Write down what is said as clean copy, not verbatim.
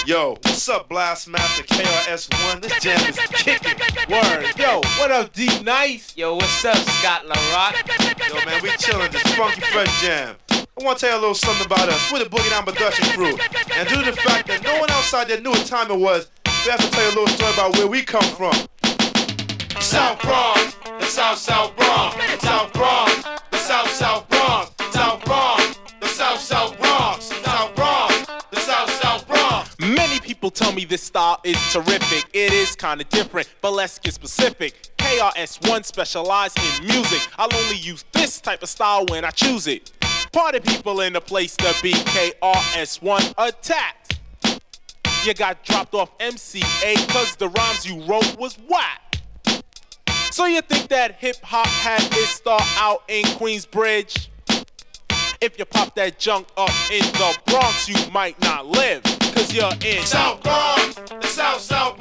Yo, what's up, Blast Master KRS-One? This jam is kicking. Word. Yo, what up, D Nice? Yo, what's up, Scott LaRock? Yo, man, we chillin' this funky fresh jam. I want to tell you a little something about us. We're the Boogie Down Production crew. And due to the fact that no one outside there knew what time it was, we have to tell you a little story about where we come from. South Bronx, the South Bronx, South Bronx, the South Bronx, South Bronx, the South Bronx, South Bronx, the South Bronx. Many people tell me this style is terrific. It is kinda different, but let's get specific. KRS-One specialize in music. I'll only use this type of style when I choose it. Party people in the place to be. KRS-One attacked. You got dropped off MCA cause the rhymes you wrote was whack. So you think that hip-hop had its start out in Queensbridge? If you pop that junk up in the Bronx, you might not live, cause you're in South Bronx, the South